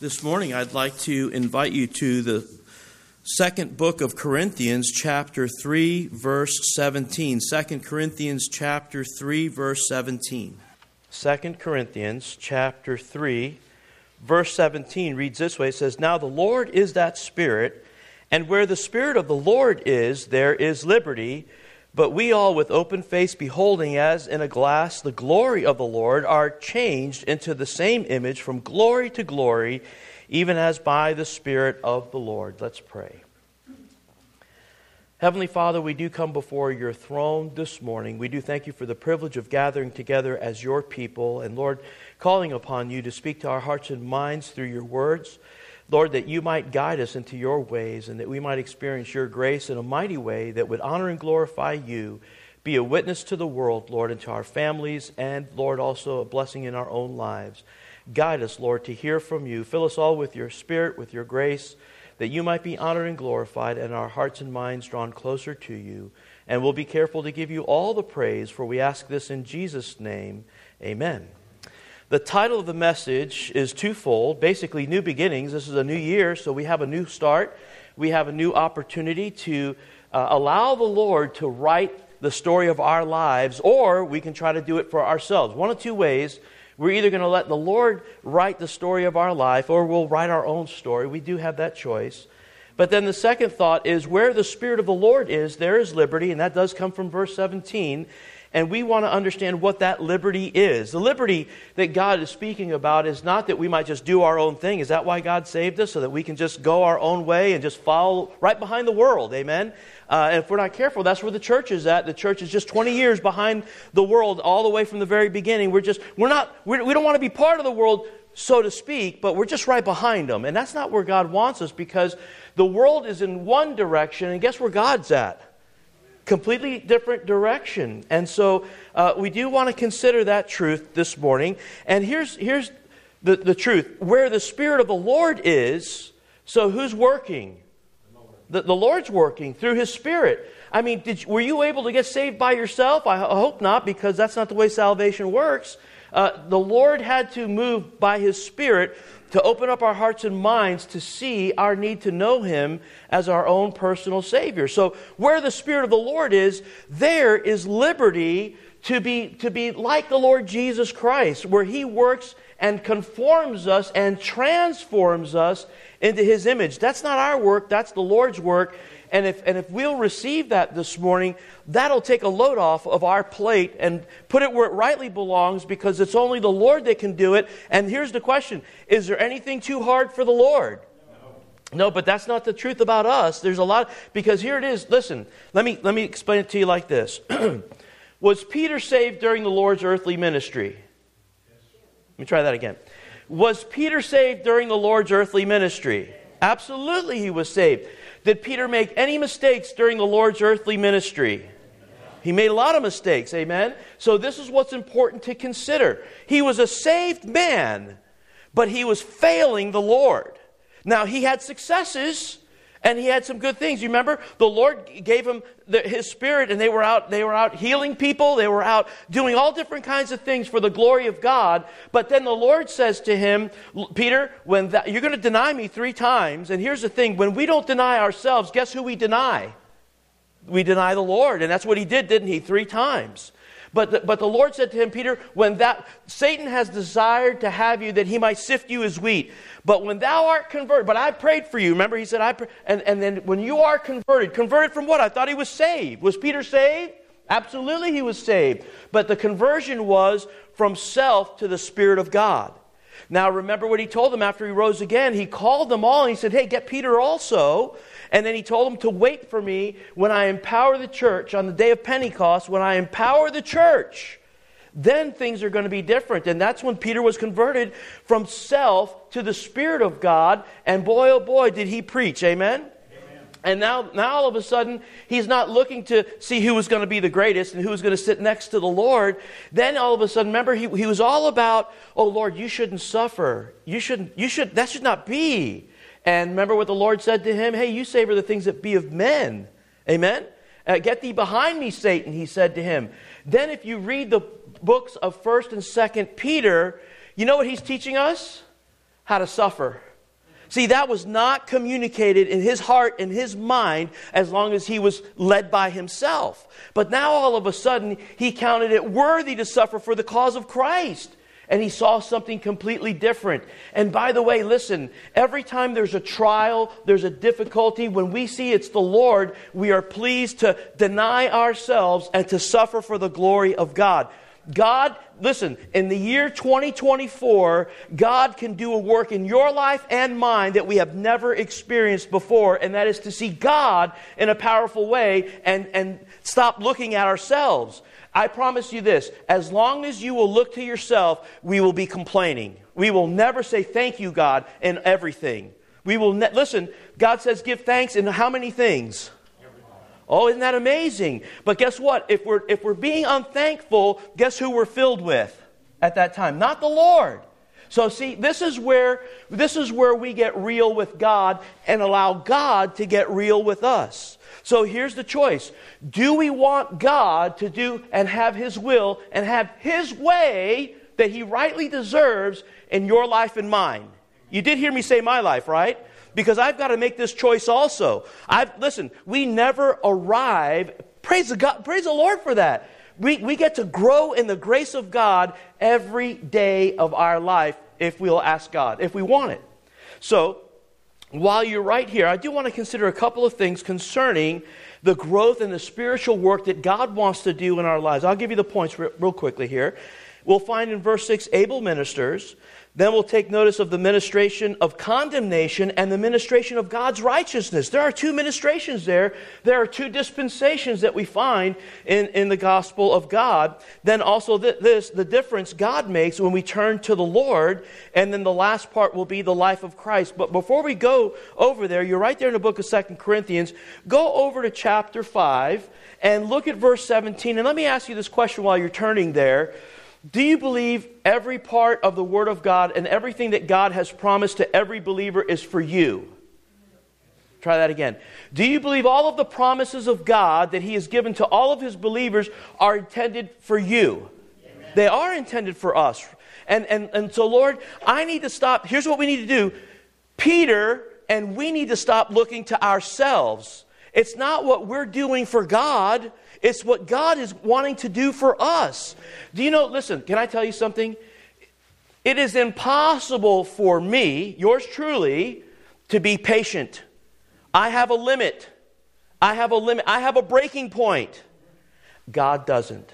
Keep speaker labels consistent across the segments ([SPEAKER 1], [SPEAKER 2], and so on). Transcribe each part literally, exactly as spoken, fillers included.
[SPEAKER 1] This morning, I'd like to invite you to the second book of Corinthians, chapter three, verse seventeen. Second Corinthians, chapter three, verse seventeen. Second Corinthians, chapter three, verse seventeen reads this way. It says, "Now the Lord is that Spirit, and where the Spirit of the Lord is, there is liberty. But we all, with open face, beholding as in a glass the glory of the Lord, are changed into the same image from glory to glory, even as by the Spirit of the Lord." Let's pray. Heavenly Father, we do come before your throne this morning. We do thank you for the privilege of gathering together as your people, and Lord, calling upon you to speak to our hearts and minds through your words. Lord, that you might guide us into your ways and that we might experience your grace in a mighty way that would honor and glorify you, be a witness to the world, Lord, and to our families, and, Lord, also a blessing in our own lives. Guide us, Lord, to hear from you. Fill us all with your Spirit, with your grace, that you might be honored and glorified and our hearts and minds drawn closer to you. And we'll be careful to give you all the praise, for we ask this in Jesus' name. Amen. The title of the message is twofold, basically new beginnings. This is a new year, so we have a new start. We have a new opportunity to uh, allow the Lord to write the story of our lives, or we can try to do it for ourselves. One of two ways. We're either going to let the Lord write the story of our life, or we'll write our own story. We do have that choice. But then the second thought is, where the Spirit of the Lord is, there is liberty, and that does come from verse seventeen. And we want to understand what that liberty is. The liberty that God is speaking about is not that we might just do our own thing. Is that why God saved us? So that we can just go our own way and just follow right behind the world. Amen? Uh, and if we're not careful, that's where the church is at. The church is just twenty years behind the world all the way from the very beginning. We're just, we're not, we're, we don't want to be part of the world, so to speak, but we're just right behind them. And that's not where God wants us, because the world is in one direction, and guess where God's at? Completely different direction. And so uh, we do want to consider that truth this morning. And here's here's the, the truth. Where the Spirit of the Lord is, so who's working? The, the Lord's working through His Spirit. I mean, did, were you able to get saved by yourself? I, I hope not, because that's not the way salvation works. Uh, the Lord had to move by His Spirit to open up our hearts and minds to see our need to know Him as our own personal Savior. So where the Spirit of the Lord is, there is liberty to be, to be like the Lord Jesus Christ, where He works and conforms us and transforms us into His image. That's not our work, that's the Lord's work. And if and if we'll receive that this morning, that'll take a load off of our plate and put it where it rightly belongs, because it's only the Lord that can do it. And here's the question: is there anything too hard for the Lord? No, no, but that's not the truth about us. There's a lot, because here it is. Listen, let me let me explain it to you like this. Was Peter saved during the Lord's earthly ministry? Let me try that again. Was Peter saved during the Lord's earthly ministry? Absolutely, he was saved. Did Peter make any mistakes during the Lord's earthly ministry? He made a lot of mistakes, amen? So this is what's important to consider. He was a saved man, but he was failing the Lord. Now, he had successes, and he had some good things. You remember, the Lord gave him the, His Spirit, and they were out they were out healing people. They were out doing all different kinds of things for the glory of God. But then the Lord says to him, Peter, when that, you're going to deny me three times. And here's the thing: when we don't deny ourselves, guess who we deny? We deny the Lord. And that's what he did, didn't he? Three times. But the, but the Lord said to him, Peter, when that Satan has desired to have you, that he might sift you as wheat. But when thou art converted, but I prayed for you. Remember, he said, I pray, and, and then when you are converted, converted from what? I thought he was saved. Was Peter saved? Absolutely he was saved. But the conversion was from self to the Spirit of God. Now remember what he told them after he rose again. He called them all and he said, hey, get Peter also. And then he told them to wait for me when I empower the church on the day of Pentecost. When I empower the church, then things are going to be different. And that's when Peter was converted from self to the Spirit of God. And boy, oh boy, did he preach. Amen? Amen. And now, now all of a sudden, he's not looking to see who was going to be the greatest and who was going to sit next to the Lord. Then all of a sudden, remember, he, he was all about, oh Lord, you shouldn't suffer. You shouldn't, you should, that should not be. And remember what the Lord said to him? Hey, you savor the things that be of men. Amen? Uh, Get thee behind me, Satan, he said to him. Then if you read the books of First and Second Peter, you know what he's teaching us? How to suffer. See, that was not communicated in his heart and his mind as long as he was led by himself. But now all of a sudden, he counted it worthy to suffer for the cause of Christ. And he saw something completely different. And by the way, listen, every time there's a trial, there's a difficulty, when we see it's the Lord, we are pleased to deny ourselves and to suffer for the glory of God. God, listen, in the year twenty twenty-four, God can do a work in your life and mine that we have never experienced before, and that is to see God in a powerful way and, and stop looking at ourselves. I promise you this, as long as you will look to yourself, we will be complaining. We will never say thank you, God, in everything. We will ne- listen, God says give thanks in how many things? Oh, isn't that amazing? But guess what? If we're if we're being unthankful, guess who we're filled with at that time? Not the Lord. So see, this is where this is where we get real with God and allow God to get real with us. So here's the choice. Do we want God to do and have His will and have His way that He rightly deserves in your life and mine? You did hear me say my life, right? Because I've got to make this choice also. I've listen, we never arrive. Praise the God, praise the Lord for that. We, we get to grow in the grace of God every day of our life if we'll ask God, if we want it. So, while you're right here, I do want to consider a couple of things concerning the growth and the spiritual work that God wants to do in our lives. I'll give you the points real, real quickly here. We'll find in verse six, able ministers. Then we'll take notice of the ministration of condemnation and the ministration of God's righteousness. There are two ministrations there. There are two dispensations that we find in, in the gospel of God. Then also th- this, the difference God makes when we turn to the Lord. And then the last part will be the life of Christ. But before we go over there, you're right there in the book of Second Corinthians. Go over to chapter five and look at verse seventeen. And let me ask you this question while you're turning there. Do you believe every part of the Word of God and everything that God has promised to every believer is for you? Try that again. Do you believe all of the promises of God that He has given to all of His believers are intended for you? Amen. They are intended for us. And, and, and so, Lord, I need to stop. Here's what we need to do. Peter and we need to stop looking to ourselves. It's not what we're doing for God. It's what God is wanting to do for us. Do you know, listen, can I tell you something? It is impossible for me, yours truly, to be patient. I have a limit. I have a limit. I have a breaking point. God doesn't.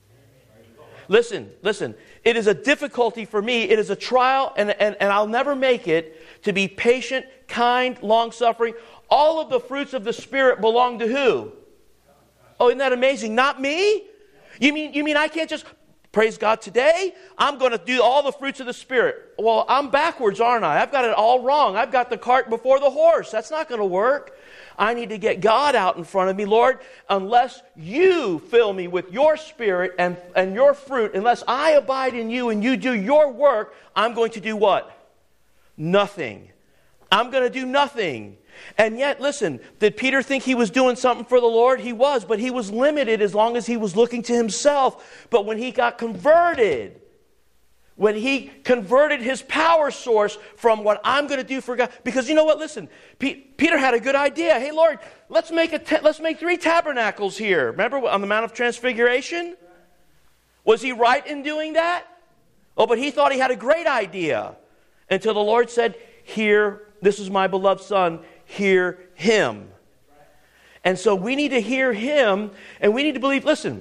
[SPEAKER 1] Listen, listen. It is a difficulty for me. It is a trial, and, and, and I'll never make it to be patient, kind, long-suffering. All of the fruits of the Spirit belong to who? Oh, isn't that amazing? Not me? You mean you mean I can't just, praise God, today I'm going to do all the fruits of the Spirit. Well, I'm backwards, aren't I? I've got it all wrong. I've got the cart before the horse. That's not going to work. I need to get God out in front of me. Lord, unless you fill me with your Spirit and, and your fruit, unless I abide in you and you do your work, I'm going to do what? Nothing. I'm going to do nothing. And yet, listen, did Peter think he was doing something for the Lord? He was, but he was limited as long as he was looking to himself. But when he got converted, when he converted his power source from what I'm going to do for God, because you know what? Listen, P- Peter had a good idea. Hey, Lord, let's make a ta- let's make three tabernacles here. Remember on the Mount of Transfiguration? Was he right in doing that? Oh, but he thought he had a great idea until the Lord said, "Here, this is my beloved Son. Hear Him." And so we need to hear Him, and we need to believe, listen,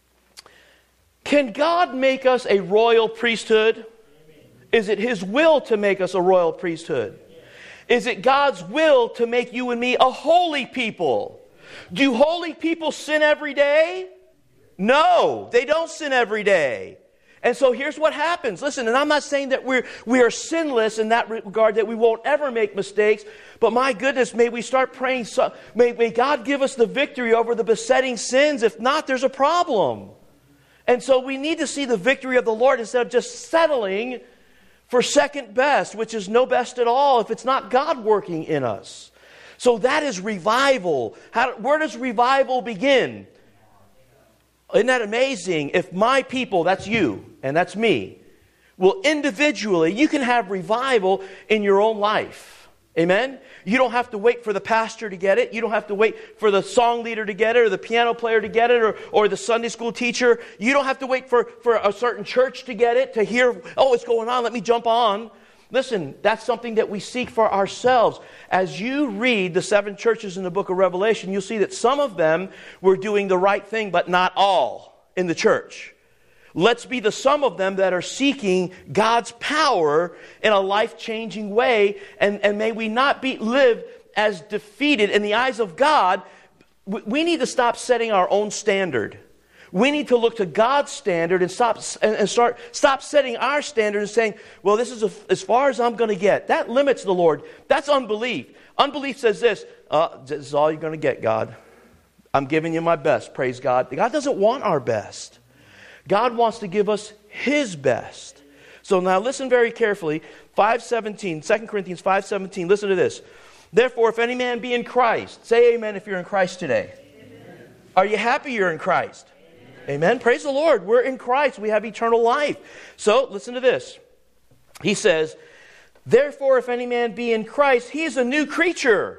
[SPEAKER 1] can God make us a royal priesthood? Is it His will to make us a royal priesthood? Is it God's will to make you and me a holy people? Do holy people sin every day? No, they don't sin every day. And so here's what happens. Listen, and I'm not saying that we're, we are sinless in that regard, that we won't ever make mistakes. But my goodness, may we start praying. So, may, may God give us the victory over the besetting sins. If not, there's a problem. And so we need to see the victory of the Lord instead of just settling for second best, which is no best at all if it's not God working in us. So that is revival. How, where does revival begin? Isn't that amazing? If my people, that's you and that's me, will individually, you can have revival in your own life. Amen? You don't have to wait for the pastor to get it. You don't have to wait for the song leader to get it or the piano player to get it or, or the Sunday school teacher. You don't have to wait for, for a certain church to get it, to hear, oh, it's going on, let me jump on. Listen, that's something that we seek for ourselves. As you read the seven churches in the book of Revelation, you'll see that some of them were doing the right thing, but not all in the church. Let's be the some of them that are seeking God's power in a life-changing way. And, and may we not be live as defeated in the eyes of God. We need to stop setting our own standard. We need to look to God's standard and stop and, and start stop setting our standard and saying, well, this is a, as far as I'm going to get. That limits the Lord. That's unbelief. Unbelief says this, uh, this is all you're going to get, God. I'm giving you my best, praise God. God doesn't want our best. God wants to give us His best. So now listen very carefully. five seventeen, Second Corinthians five seventeen. Listen to this. Therefore, if any man be in Christ, say amen if you're in Christ today. Amen. Are you happy you're in Christ? Amen. Amen. Praise the Lord. We're in Christ. We have eternal life. So listen to this. He says, therefore, if any man be in Christ, he is a new creature.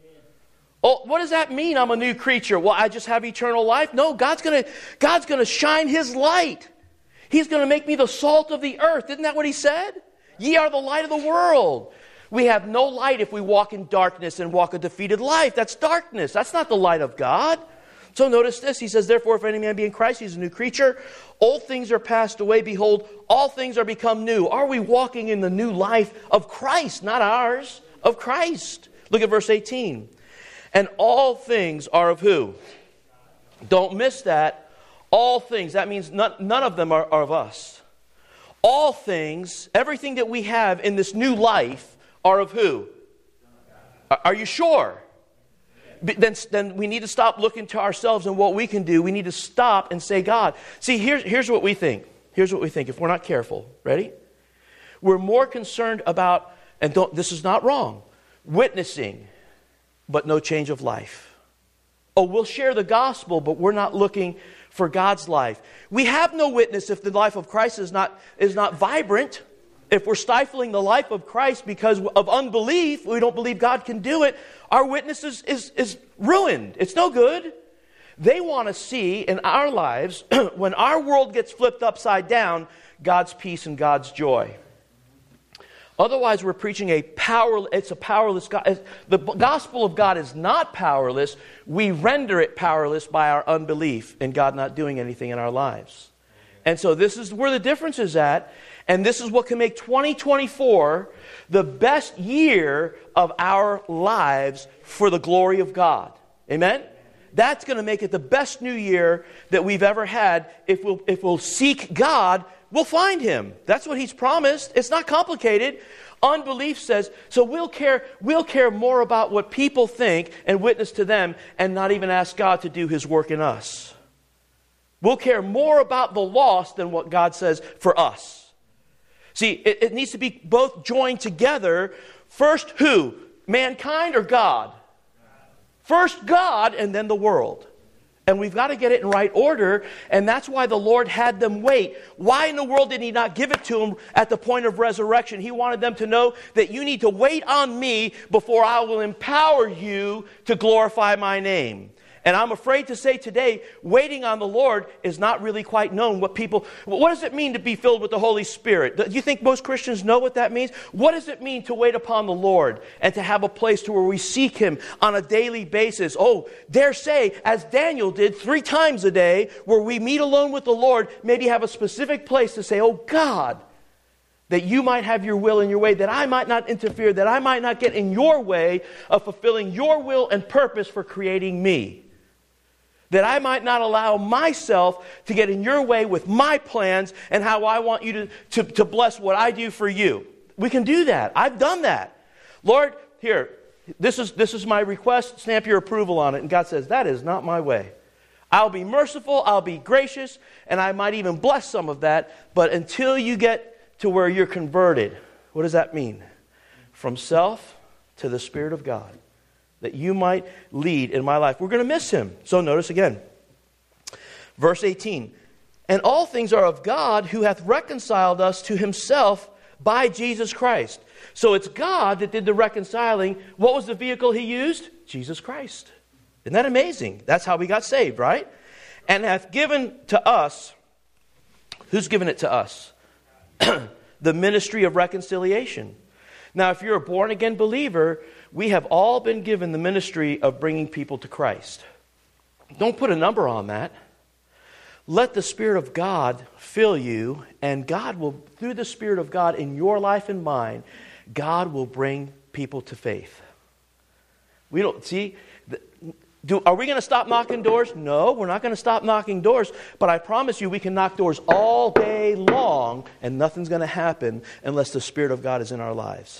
[SPEAKER 1] Oh, what does that mean, I'm a new creature? Well, I just have eternal life? No, God's going to God's going to shine His light. He's going to make me the salt of the earth. Isn't that what He said? Ye are the light of the world. We have no light if we walk in darkness and walk a defeated life. That's darkness. That's not the light of God. So notice this. He says, therefore, if any man be in Christ, he's a new creature. Old things are passed away. Behold, all things are become new. Are we walking in the new life of Christ? Not ours, of Christ. Look at verse eighteen. And all things are of who? Don't miss that. All things. That means none, none of them are, are of us. All things, everything that we have in this new life are of who? Are, are you sure? Then, then we need to stop looking to ourselves and what we can do. We need to stop and say, God. See, here's, here's what we think. Here's what we think if we're not careful. Ready? We're more concerned about, and don't, this is not wrong, witnessing, but no change of life. Oh, we'll share the gospel, but we're not looking for God's life. We have no witness if the life of Christ is not, is not vibrant. If we're stifling the life of Christ because of unbelief, we don't believe God can do it, our witness is, is, is ruined. It's no good. They want to see in our lives, when our world gets flipped upside down, God's peace and God's joy. Otherwise, we're preaching a power. It's a powerless God. The gospel of God is not powerless. We render it powerless by our unbelief in God not doing anything in our lives. And so this is where the difference is at. And this is what can make twenty twenty-four the best year of our lives for the glory of God. Amen? That's going to make it the best new year that we've ever had. If we'll, if we'll seek God, we'll find Him. That's what He's promised. It's not complicated. Unbelief says, so we'll care, we'll care more about what people think and witness to them and not even ask God to do His work in us. We'll care more about the lost than what God says for us. See, it, it needs to be both joined together. First, who? Mankind or God? First God and then the world. And we've got to get it in right order. And that's why the Lord had them wait. Why in the world did He not give it to them at the point of resurrection? He wanted them to know that you need to wait on me before I will empower you to glorify my name. And I'm afraid to say today, waiting on the Lord is not really quite known. What people, what does it mean to be filled with the Holy Spirit? Do you think most Christians know what that means? What does it mean to wait upon the Lord and to have a place to where we seek Him on a daily basis? Oh, dare say, as Daniel did three times a day, where we meet alone with the Lord, maybe have a specific place to say, oh God, that you might have your will in your way, that I might not interfere, that I might not get in your way of fulfilling your will and purpose for creating me. That I might not allow myself to get in your way with my plans and how I want you to, to, to bless what I do for you. We can do that. I've done that. Lord, here, this is, this is my request. Stamp your approval on it. And God says, that is not my way. I'll be merciful, I'll be gracious, and I might even bless some of that. But until you get to where you're converted, what does that mean? From self to the Spirit of God. That you might lead in my life. We're going to miss Him. So notice again. Verse eighteen. And all things are of God, who hath reconciled us to Himself by Jesus Christ. So it's God that did the reconciling. What was the vehicle he used? Jesus Christ. Isn't that amazing? That's how we got saved, right? And hath given to us, who's given it to us? The ministry of reconciliation. Now, if you're a born-again believer, we have all been given the ministry of bringing people to Christ. Don't put a number on that. Let the Spirit of God fill you, and God will, through the Spirit of God in your life and mine, God will bring people to faith. We don't, see, do, are we going to stop knocking doors? No, we're not going to stop knocking doors, but I promise you we can knock doors all day long, and nothing's going to happen unless the Spirit of God is in our lives.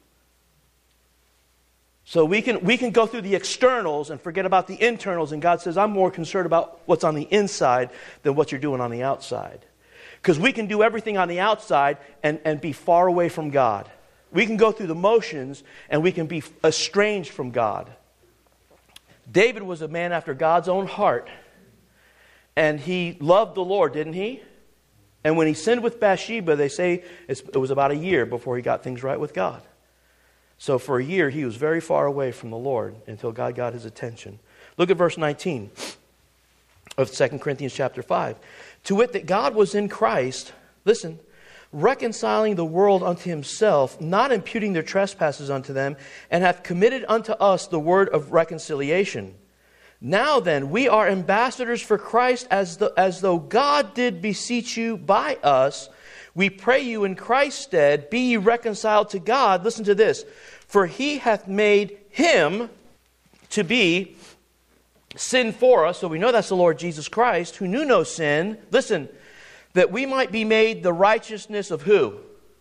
[SPEAKER 1] So we can we can go through the externals and forget about the internals, and God says, I'm more concerned about what's on the inside than what you're doing on the outside. Because we can do everything on the outside and, and be far away from God. We can go through the motions and we can be estranged from God. David was a man after God's own heart, and he loved the Lord, didn't he? And when he sinned with Bathsheba, they say it was about a year before he got things right with God. So for a year, he was very far away from the Lord until God got his attention. Look at verse nineteen of Second Corinthians chapter five. To wit, that God was in Christ, listen, reconciling the world unto himself, not imputing their trespasses unto them, and hath committed unto us the word of reconciliation. Now then, we are ambassadors for Christ, as, the, as though God did beseech you by us. We pray you in Christ's stead, be ye reconciled to God. Listen to this. For he hath made him to be sin for us. So we know that's the Lord Jesus Christ, who knew no sin. Listen, that we might be made the righteousness of who?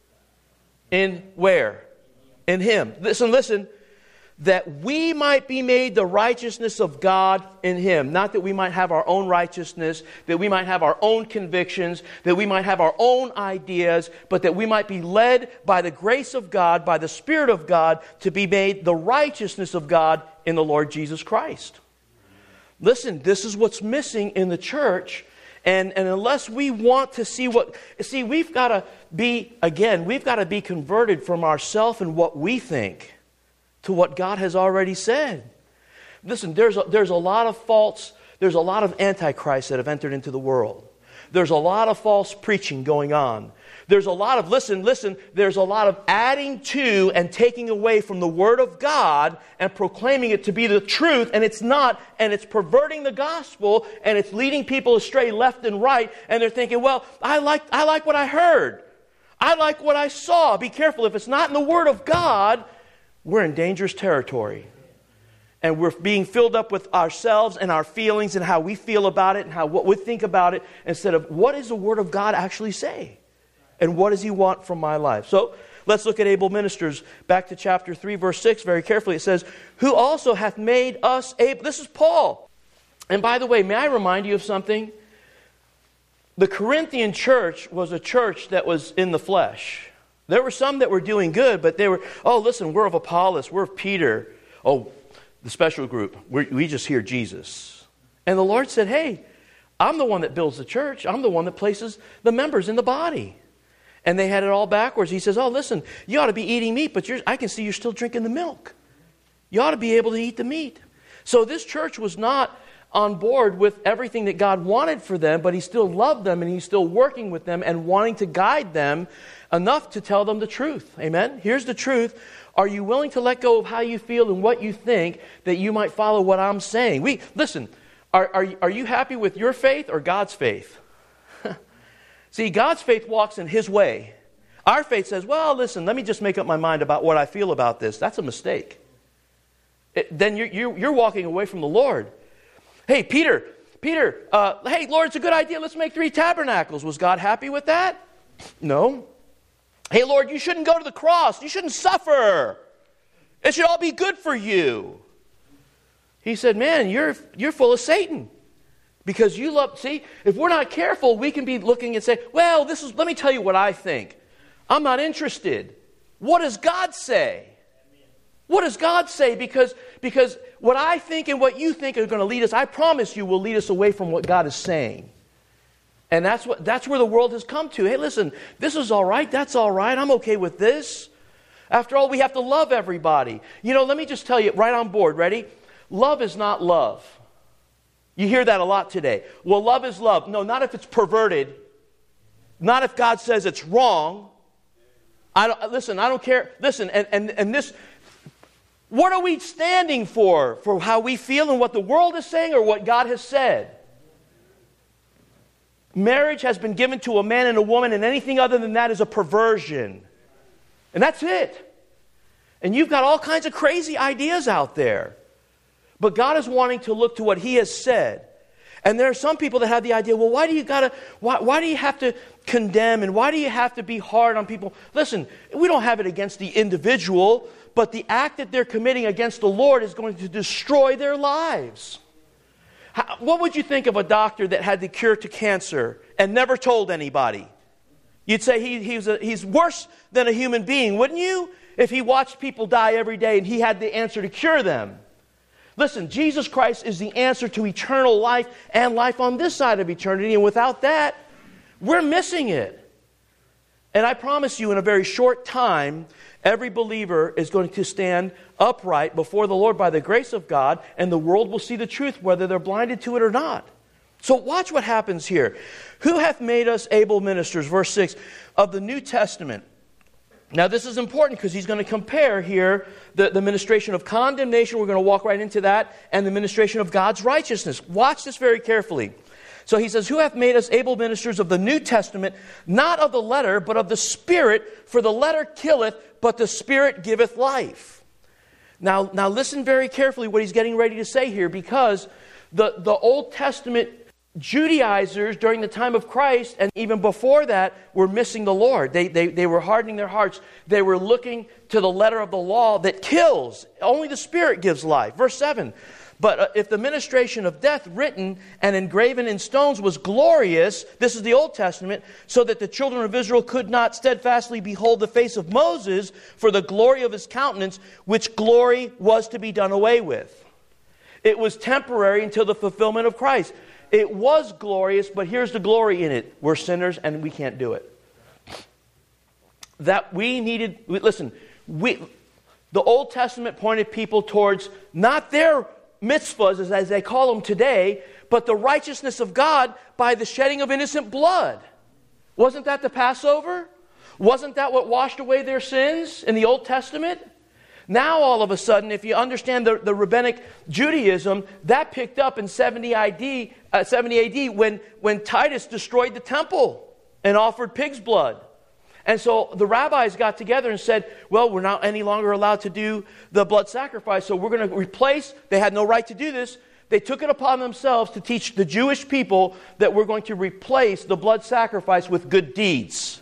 [SPEAKER 1] In where? In him. Listen, listen. That we might be made the righteousness of God in him. Not that we might have our own righteousness, that we might have our own convictions, that we might have our own ideas, but that we might be led by the grace of God, by the Spirit of God, to be made the righteousness of God in the Lord Jesus Christ. Listen, this is what's missing in the church. And, and unless we want to see what... See, we've got to be, again, we've got to be converted from ourselves and what we think to what God has already said. Listen, there's a, there's a lot of false, there's a lot of antichrists that have entered into the world. There's a lot of false preaching going on. There's a lot of, listen, listen, there's a lot of adding to and taking away from the Word of God and proclaiming it to be the truth, and it's not, and it's perverting the gospel, and it's leading people astray left and right, and they're thinking, well, I like, I like what I heard. I like what I saw. Be careful. If it's not in the Word of God, we're in dangerous territory. And we're being filled up with ourselves and our feelings and how we feel about it and how what we think about it, instead of what does the Word of God actually say? And what does He want from my life? So let's look at able ministers. Back to chapter three, verse six, very carefully. It says, who also hath made us able. This is Paul. And by the way, may I remind you of something? The Corinthian church was a church that was in the flesh. There were some that were doing good, but they were, oh, listen, we're of Apollos, we're of Peter. Oh, the special group, we we just hear Jesus. And the Lord said, hey, I'm the one that builds the church. I'm the one that places the members in the body. And they had it all backwards. He says, oh, listen, you ought to be eating meat, but you're, I can see you're still drinking the milk. You ought to be able to eat the meat. So this church was not on board with everything that God wanted for them, but He still loved them, and He's still working with them and wanting to guide them enough to tell them the truth. Amen? Here's the truth. Are you willing to let go of how you feel and what you think that you might follow what I'm saying? We listen, are, are, are you happy with your faith or God's faith? See, God's faith walks in His way. Our faith says, well, listen, let me just make up my mind about what I feel about this. That's a mistake. It, then you're, you're, you're walking away from the Lord. Hey, Peter, Peter, uh, hey, Lord, it's a good idea. Let's make three tabernacles. Was God happy with that? No. Hey, Lord, you shouldn't go to the cross. You shouldn't suffer. It should all be good for you. He said, man, you're, you're full of Satan. Because you love, see, if we're not careful, we can be looking and say, well, this is, let me tell you what I think. I'm not interested. What does God say? What does God say? Because, because what I think and what you think are going to lead us, I promise you, will lead us away from what God is saying. And that's what that's where the world has come to. Hey, listen, this is all right. That's all right. I'm okay with this. After all, we have to love everybody. You know, let me just tell you right on board. Ready? Love is not love. You hear that a lot today. Well, love is love. No, not if it's perverted. Not if God says it's wrong. I don't, listen, I don't care. Listen, and, and, and this, what are we standing for? For how we feel and what the world is saying or what God has said? Marriage has been given to a man and a woman, and anything other than that is a perversion. And that's it. And you've got all kinds of crazy ideas out there. But God is wanting to look to what He has said. And there are some people that have the idea, well, why do you gotta, why, why do you have to condemn and why do you have to be hard on people? Listen, we don't have it against the individual, but the act that they're committing against the Lord is going to destroy their lives. How, what would you think of a doctor that had the cure to cancer and never told anybody? You'd say he, he's, a, he's worse than a human being, wouldn't you? If he watched people die every day and he had the answer to cure them. Listen, Jesus Christ is the answer to eternal life and life on this side of eternity. And without that, we're missing it. And I promise you, in a very short time, every believer is going to stand upright before the Lord by the grace of God, and the world will see the truth, whether they're blinded to it or not. So watch what happens here. Who hath made us able ministers, verse six, of the New Testament? Now this is important because he's going to compare here the, the ministration of condemnation, we're going to walk right into that, and the ministration of God's righteousness. Watch this very carefully. So he says, who hath made us able ministers of the New Testament, not of the letter, but of the Spirit? For the letter killeth, but the Spirit giveth life. Now, now listen very carefully what he's getting ready to say here, because the, the Old Testament Judaizers during the time of Christ and even before that were missing the Lord. They, they, they were hardening their hearts. They were looking to the letter of the law that kills. Only the Spirit gives life. Verse seven. But uh, if the ministration of death written and engraven in stones was glorious, this is the Old Testament, so that the children of Israel could not steadfastly behold the face of Moses for the glory of his countenance, which glory was to be done away with. It was temporary until the fulfillment of Christ. It was glorious, but here's the glory in it. We're sinners and we can't do it. That we needed, listen, we, the Old Testament pointed people towards not their mitzvahs, as, as they call them today, but the righteousness of God by the shedding of innocent blood. Wasn't that the Passover? Wasn't that what washed away their sins in the Old Testament? Now, all of a sudden, if you understand the, the rabbinic Judaism, that picked up in seventy A D when, when Titus destroyed the temple and offered pig's blood. And so the rabbis got together and said, well, we're not any longer allowed to do the blood sacrifice, so we're going to replace, they had no right to do this, they took it upon themselves to teach the Jewish people that we're going to replace the blood sacrifice with good deeds.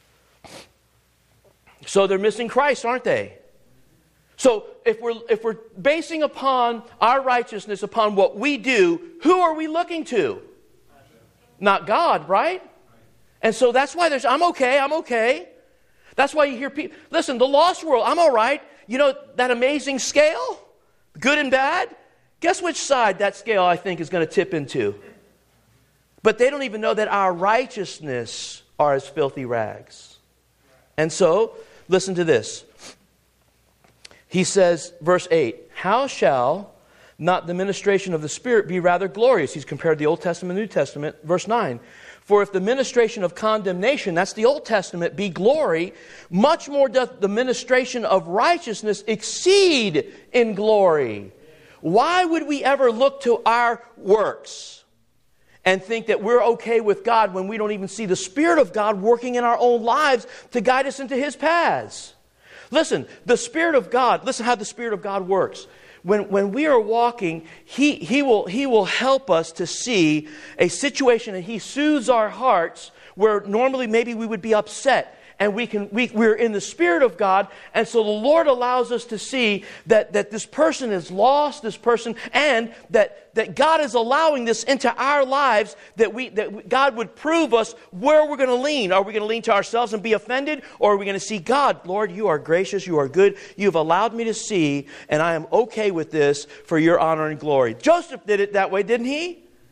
[SPEAKER 1] So they're missing Christ, aren't they? So if we're if we're basing upon our righteousness upon what we do, who are we looking to? Not God, right? And so that's why there's, I'm okay, I'm okay. That's why you hear people, listen, the lost world, I'm all right. You know that amazing scale? Good and bad? Guess which side that scale, I think, is going to tip into? But they don't even know that our righteousness are as filthy rags. And so, listen to this. He says, verse eight, how shall not the ministration of the Spirit be rather glorious? He's compared the Old Testament and New Testament. Verse nine, for if the ministration of condemnation, that's the Old Testament, be glory, much more doth the ministration of righteousness exceed in glory. Why would we ever look to our works and think that we're okay with God when we don't even see the Spirit of God working in our own lives to guide us into His paths? Listen, the Spirit of God, listen how the Spirit of God works. When, when we are walking, he, he, will, he will help us to see a situation, and He soothes our hearts where normally maybe we would be upset. And we can, we, we're in the Spirit of God, and so the Lord allows us to see that, that this person is lost, this person, and that, that God is allowing this into our lives, that we that God would prove us where we're going to lean. Are we going to lean to ourselves and be offended, or are we going to see God, Lord, you are gracious, you are good, you've allowed me to see, and I am okay with this for your honor and glory. Joseph did it that way, didn't he?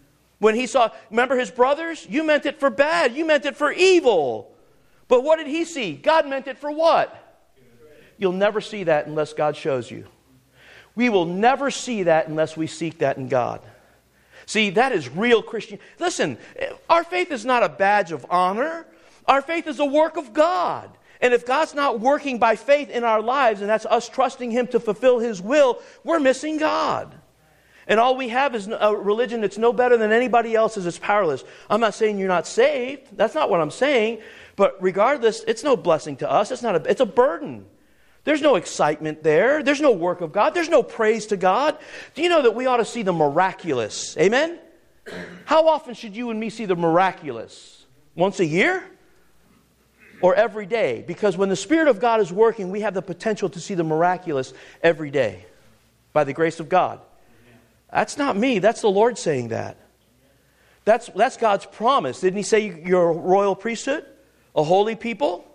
[SPEAKER 1] When he saw, remember his brothers? You meant it for bad. You meant it for evil. But what did he see? God meant it for what? You'll never see that unless God shows you. We will never see that unless we seek that in God. See, that is real Christian. Listen, our faith is not a badge of honor. Our faith is a work of God. And if God's not working by faith in our lives, and that's us trusting Him to fulfill His will, we're missing God. And all we have is a religion that's no better than anybody else's. It's powerless. I'm not saying you're not saved. That's not what I'm saying. But regardless, it's no blessing to us. It's not a, it's a burden. There's no excitement there. There's no work of God. There's no praise to God. Do you know that we ought to see the miraculous? Amen? How often should you and me see the miraculous? Once a year? Or every day? Because when the Spirit of God is working, we have the potential to see the miraculous every day. By the grace of God. That's not me. That's the Lord saying that. That's, that's God's promise. Didn't He say you're a royal priesthood? A holy people?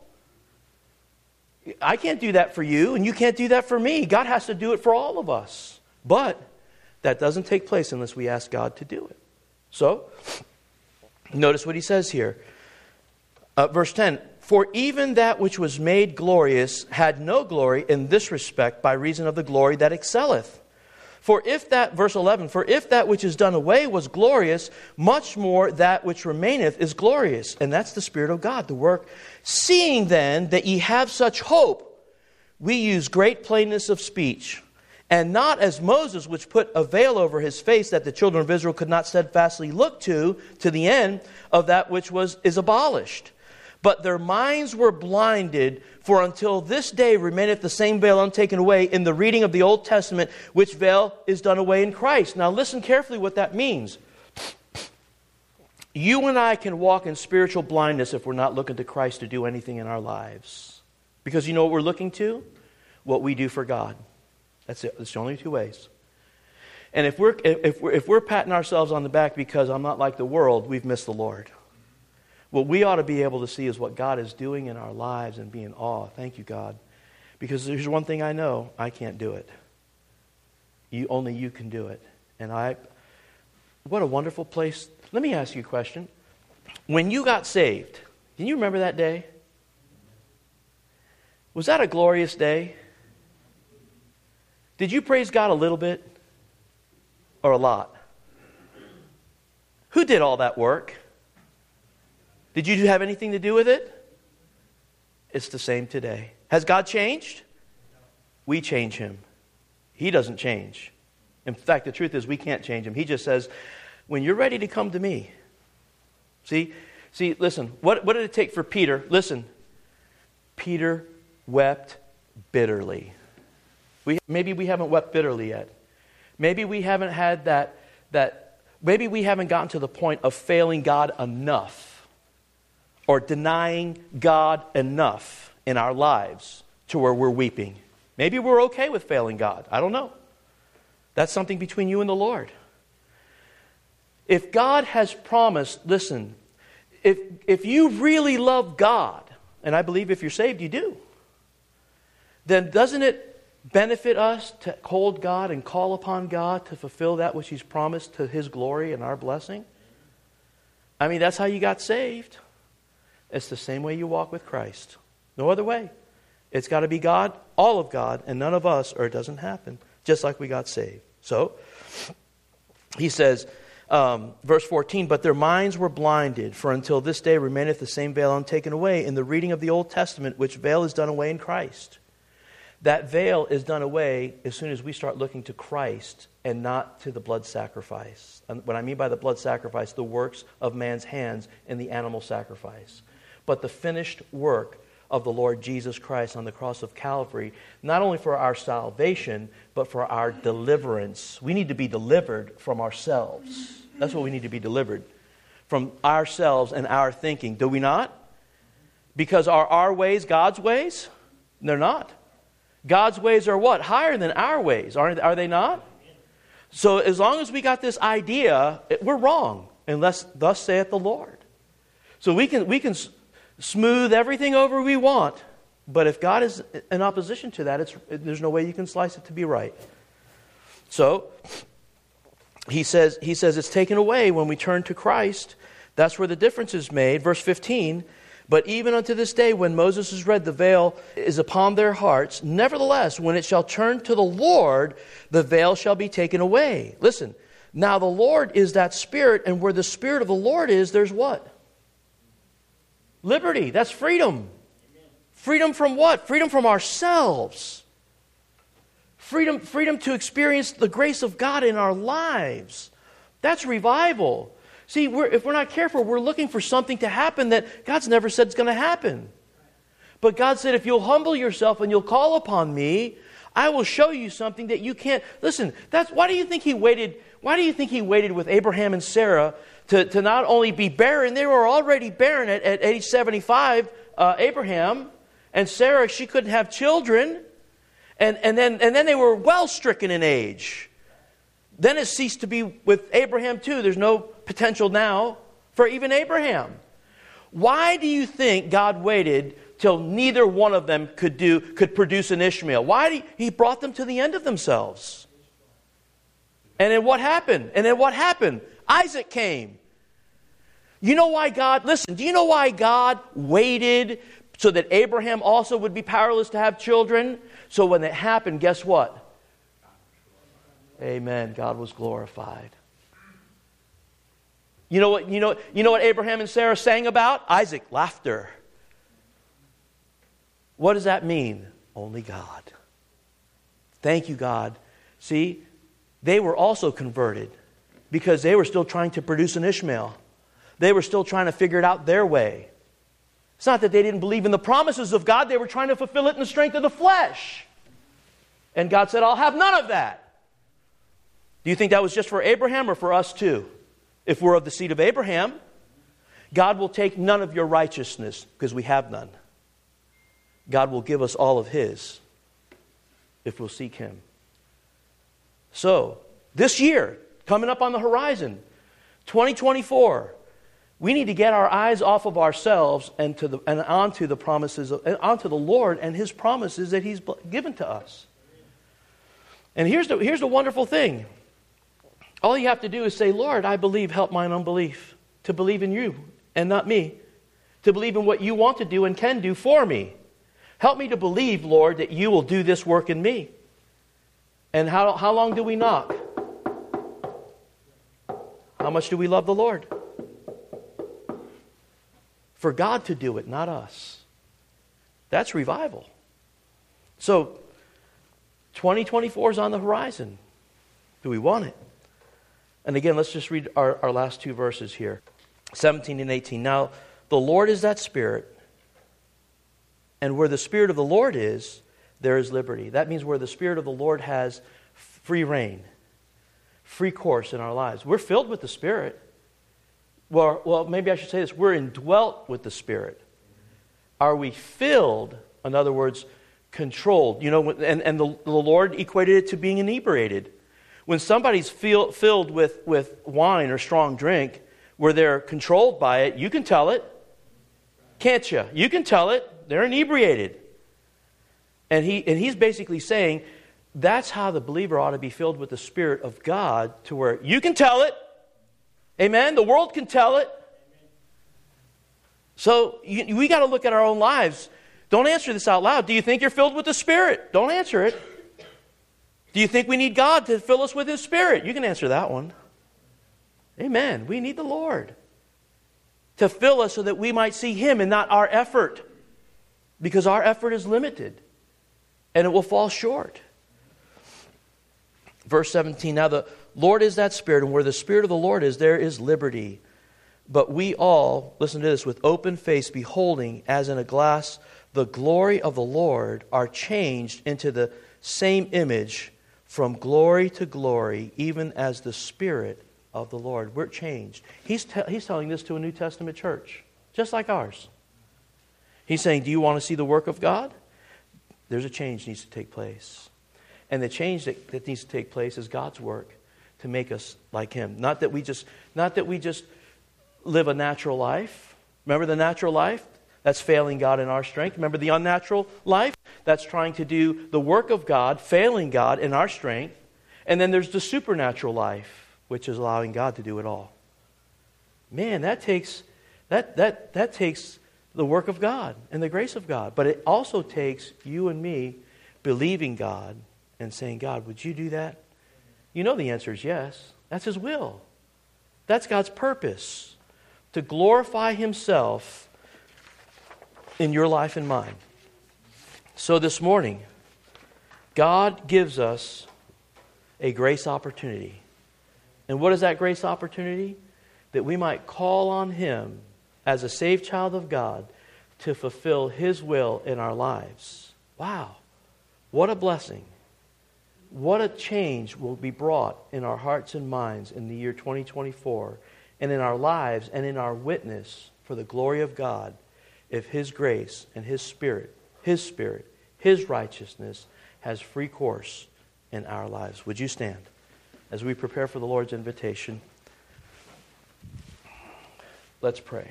[SPEAKER 1] I can't do that for you, and you can't do that for me. God has to do it for all of us. But that doesn't take place unless we ask God to do it. So, notice what He says here. Uh, verse ten, for even that which was made glorious had no glory in this respect by reason of the glory that excelleth. For if that, verse eleven, for if that which is done away was glorious, much more that which remaineth is glorious. And that's the Spirit of God, the work. Seeing then that ye have such hope, we use great plainness of speech, and not as Moses, which put a veil over his face, that the children of Israel could not steadfastly look to, to the end of that which was is abolished. But their minds were blinded, for until this day remaineth the same veil untaken away in the reading of the Old Testament, which veil is done away in Christ. Now listen carefully what that means. You and I can walk in spiritual blindness if we're not looking to Christ to do anything in our lives. Because you know what we're looking to? What we do for God. That's it. It's the only two ways. And if we're, if we're, if we're patting ourselves on the back because I'm not like the world, we've missed the Lord. What we ought to be able to see is what God is doing in our lives and be in awe. Thank you, God. Because there's one thing I know, I can't do it. You, only you can do it. And I, what a wonderful place. Let me ask you a question. When you got saved, can you remember that day? Was that a glorious day? Did you praise God a little bit? Or a lot? Who did all that work? Did you have anything to do with it? It's the same today. Has God changed? We change Him. He doesn't change. In fact, the truth is we can't change Him. He just says, when you're ready to come to me. See, see, listen, what, what did it take for Peter? Listen, Peter wept bitterly. We, maybe we haven't wept bitterly yet. Maybe we haven't had that, that, maybe we haven't gotten to the point of failing God enough. Or denying God enough in our lives to where we're weeping. Maybe we're okay with failing God. I don't know. That's something between you and the Lord. If God has promised, listen, if, if you really love God, and I believe if you're saved you do, then doesn't it benefit us to hold God and call upon God to fulfill that which He's promised to His glory and our blessing? I mean, that's how you got saved. It's the same way you walk with Christ. No other way. It's got to be God, all of God, and none of us, or it doesn't happen. Just like we got saved. So, he says, um, verse fourteen, but their minds were blinded, for until this day remaineth the same veil untaken away in the reading of the Old Testament, which veil is done away in Christ. That veil is done away as soon as we start looking to Christ and not to the blood sacrifice. And what I mean by the blood sacrifice, the works of man's hands and the animal sacrifice. But the finished work of the Lord Jesus Christ on the cross of Calvary, not only for our salvation, but for our deliverance. We need to be delivered from ourselves. That's what we need to be delivered. From ourselves and our thinking. Do we not? Because are our ways God's ways? They're not. God's ways are what? Higher than our ways. Aren't, are they not? So as long as we got this idea, we're wrong. Unless thus saith the Lord. So we can we can smooth everything over we want. But if God is in opposition to that, it's, there's no way you can slice it to be right. So, he says, he says it's taken away when we turn to Christ. That's where the difference is made. Verse fifteen, but even unto this day when Moses is read, the veil is upon their hearts. Nevertheless, when it shall turn to the Lord, the veil shall be taken away. Listen, now the Lord is that Spirit, and where the Spirit of the Lord is, there's what? Liberty. That's freedom. Freedom from what? Freedom from ourselves. Freedom, freedom to experience the grace of God in our lives. That's revival. See, we're, if we're not careful, we're looking for something to happen that God's never said is going to happen. But God said, if you'll humble yourself and you'll call upon me, I will show you something that you can't. Listen, that's why do you think he waited? Why do you think he waited with Abraham and Sarah to, to not only be barren? They were already barren at, at age seventy-five, uh, Abraham. And Sarah, she couldn't have children. And, and, then, and then they were well stricken in age. Then it ceased to be with Abraham too. There's no potential now for even Abraham. Why do you think God waited till neither one of them could do could produce an Ishmael? Why did he, he brought them to the end of themselves? And then what happened? And then what happened? Isaac came. You know why God, listen, do you know why God waited so that Abraham also would be powerless to have children? So when it happened, guess what? Amen. God was glorified. You know what, you know, you know what Abraham and Sarah sang about? Isaac, laughter. What does that mean? Only God. Thank you, God. See, they were also converted because they were still trying to produce an Ishmael. They were still trying to figure it out their way. It's not that they didn't believe in the promises of God. They were trying to fulfill it in the strength of the flesh. And God said, I'll have none of that. Do you think that was just for Abraham or for us too? If we're of the seed of Abraham, God will take none of your righteousness because we have none. God will give us all of His if we'll seek Him. So, this year, coming up on the horizon, twenty twenty-four, we need to get our eyes off of ourselves and to the and onto the promises of, and onto the Lord and His promises that He's given to us. And here's the here's the wonderful thing. All you have to do is say, Lord, I believe, help mine unbelief. To believe in you and not me. To believe in what you want to do and can do for me. Help me to believe, Lord, that you will do this work in me. And how, how long do we knock? How much do we love the Lord? For God to do it, not us. That's revival. So, twenty twenty-four is on the horizon. Do we want it? And again, let's just read our, our last two verses here. seventeen and eighteen. Now, the Lord is that Spirit. And where the Spirit of the Lord is, there is liberty. That means where the Spirit of the Lord has free reign, free course in our lives. We're filled with the Spirit. Well, well, maybe I should say this. We're indwelt with the Spirit. Are we filled? In other words, controlled. You know, and, and the, the Lord equated it to being inebriated. When somebody's feel, filled with, with wine or strong drink, where they're controlled by it, you can tell it. Can't you? You can tell it. They're inebriated. And he and he's basically saying, that's how the believer ought to be filled with the Spirit of God, to where you can tell it. Amen? The world can tell it. So you, we got to look at our own lives. Don't answer this out loud. Do you think you're filled with the Spirit? Don't answer it. Do you think we need God to fill us with His Spirit? You can answer that one. Amen. We need the Lord to fill us so that we might see Him and not our effort. Because our effort is limited. And it will fall short. Verse seventeen, now the Lord is that Spirit, and where the Spirit of the Lord is, there is liberty. But we all, listen to this, with open face, beholding as in a glass the glory of the Lord, are changed into the same image from glory to glory, even as the Spirit of the Lord. We're changed. He's, te- he's telling this to a New Testament church, just like ours. He's saying, do you want to see the work of God? There's a change that needs to take place. And the change that, that needs to take place is God's work to make us like Him. Not that we just, not that we just live a natural life. Remember the natural life? That's failing God in our strength. Remember the unnatural life? That's trying to do the work of God, failing God in our strength. And then there's the supernatural life. which is allowing God to do it all. Man, that takes that that that takes the work of God and the grace of God. But it also takes you and me believing God and saying, God, would you do that? You know the answer is yes. That's His will. That's God's purpose, to glorify Himself in your life and mine. So this morning, God gives us a grace opportunity. And what is that grace opportunity? That we might call on Him as a saved child of God to fulfill His will in our lives. Wow. What a blessing. What a change will be brought in our hearts and minds in the year twenty twenty-four, and in our lives and in our witness for the glory of God, if His grace and His Spirit, His Spirit, His righteousness has free course in our lives. Would you stand as we prepare for the Lord's invitation? Let's pray.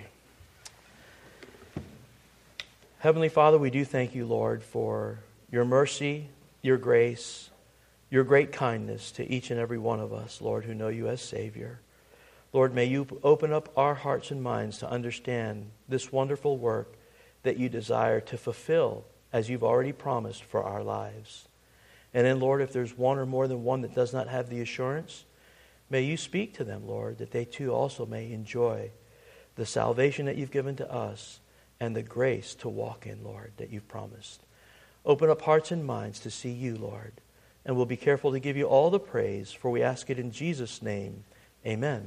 [SPEAKER 1] Heavenly Father, we do thank you, Lord, for your mercy, your grace, your great kindness to each and every one of us, Lord, who know you as Savior. Lord, may you open up our hearts and minds to understand this wonderful work that you desire to fulfill as you've already promised for our lives. And then, Lord, if there's one or more than one that does not have the assurance, may you speak to them, Lord, that they too also may enjoy the salvation that you've given to us and the grace to walk in, Lord, that you've promised. Open up hearts and minds to see you, Lord. And we'll be careful to give you all the praise, for we ask it in Jesus' name. Amen.